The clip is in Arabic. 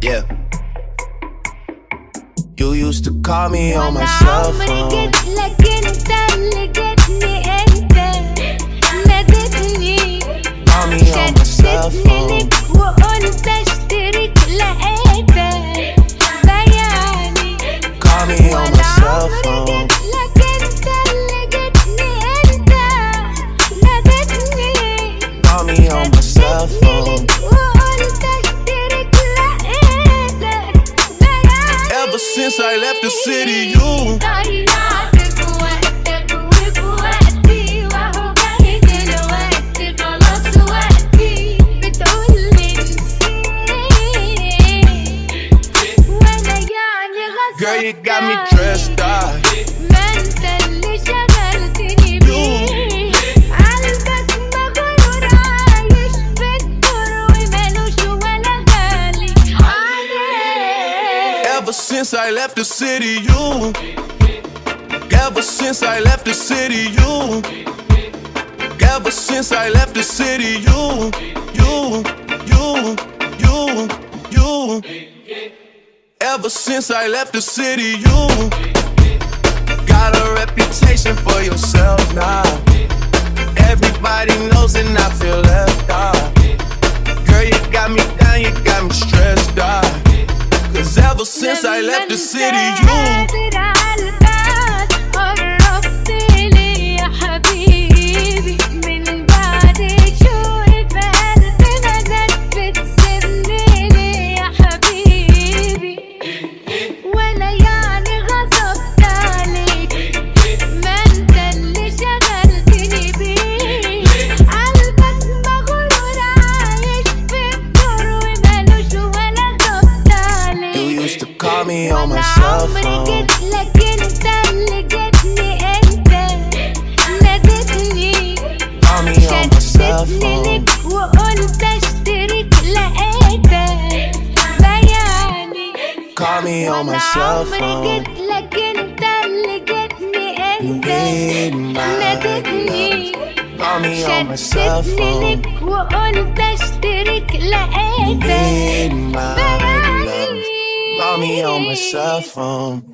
Yeah. You used to call me on my cell phone. عمري جيت لك انت اللي جيتني انت ناديتني Call me on my cell شدتني phone. لك وقلت اشترك لقيتك بياني Call me on my cell عمري phone. جيت لك انت اللي جيتني انت ناديتني Call me on my cell phone. وقلت اشترك لقيتك بياني Ever since I left the city, you ضيعتك وقتك وفي وقتي وهو جاي دلوقتي خلاص وقتي بتقولي نسيت وانا يعني غصب girl, you got me dressed up. ما انت اللي شغلتني بيه قلبك مغرور عايش في الدور ومالوش ولا غالي عليك Ever since I left the city, you. Ever since I left the city, you. Ever since I left the city, you. Ever since I left the city, you. Got a reputation for yourself now. Everybody knows and I feel left out. Girl, you got me down, you got me stressed out. Cause ever since I left the city, you. قادر عالبال قربت لي يا حبيبي من بعد شوقي في قلبي بدأت بتسيبني ليه يا حبيبي وانا يعني غصبت عليك ما انت اللي شغلتني بيه قلبك مغرور عايش في الدور ومالوش ولا ضبط عليك You used to call me on my cell عمري phone. جيت لك انت اللي جيتني انت ناديتني Call me on my cell شدتني phone. لك وقلت اشترك لقيتك بياني Call me on my cell عمري phone. جيت لك انت اللي جيتني انت Need my ناديتني love. Call me on my cell شدتني phone. لك وقلت اشترك لقيتك Need my love. بياني Call me on my cell phone.